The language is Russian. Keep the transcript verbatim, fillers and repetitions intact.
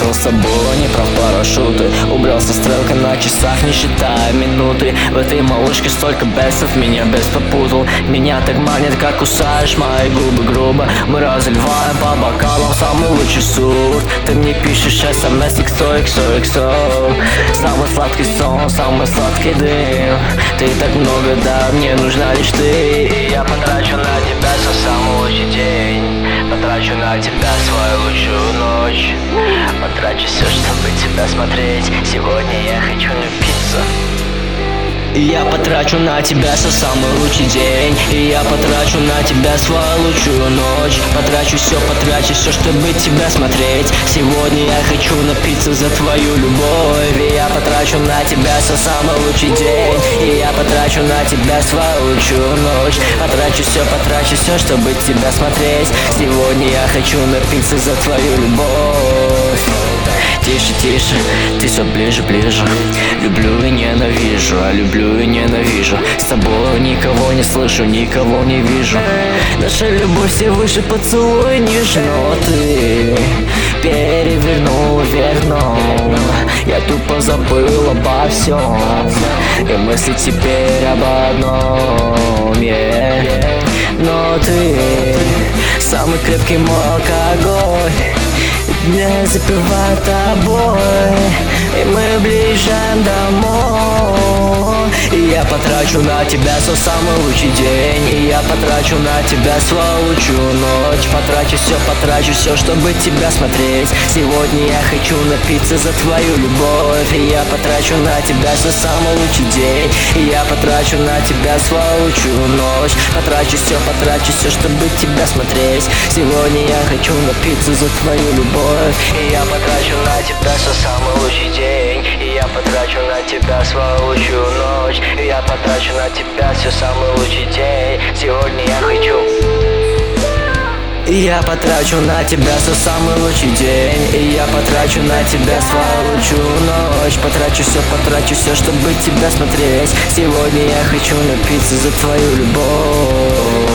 закрыл с собой, не прав парашюты. Убрал со стрелкой на часах, не считая минуты. В этой малышке столько бесов, меня бес попутал. Меня так манит, как кусаешь мои губы грубо. Мы разливаем по бокалам самый лучший суд. Ты мне пишешь смс икс о икс о икс о. Самый сладкий сон, самый сладкий дым. Ты так много, да, мне нужна лишь ты. И я потрачу на тебя свой самый лучший день. Потрачу на тебя свою лучшую ночь. Потрачу все, чтобы тебя смотреть. Сегодня я хочу напиться. И я потрачу на тебя свой самый лучший день. И я потрачу на тебя свою лучшую ночь. Потрачу все, потрачу все, чтобы тебя смотреть. Сегодня я хочу напиться за твою любовь. И я потрачу на тебя свой самый лучший день. И я потрачу на тебя свою лучшую ночь. Потрачу все, потрачу все, чтобы тебя смотреть. Сегодня я хочу напиться за твою любовь. Тише, тише, ты все ближе, ближе. Люблю и ненавижу, а люблю и ненавижу. С тобой никого не слышу, никого не вижу. Наша любовь все выше поцелуй ниже. Но ты перевернул вверх дном. Я тупо забыл обо всем. И мысли теперь об одном, yeah. Но ты самый крепкий мой алкоголь. Не запивай тобой, и мы ближе домой. И я потрачу на тебя свой самый лучший день. И я потрачу на тебя свою лучшую ночь. Потрачу все, потрачу все, чтобы тебя смотреть. Сегодня я хочу напиться за твою любовь. И я потрачу на тебя свой самый лучший день. И я потрачу на тебя свою лучшую ночь. Потрачу все, потрачу все, чтобы тебя смотреть. Сегодня я хочу напиться за твою любовь. И я потрачу на тебя свой самый лучший день. И я потрачу на тебя свою лучшую ночь. И я потрачу на тебя все самый лучший день. Сегодня я хочу. И я потрачу на тебя свой самый лучший день. И я потрачу на тебя свою лучшую ночь. Потрачу все, потрачу все, чтобы тебя смотреть. Сегодня я хочу напиться за твою любовь.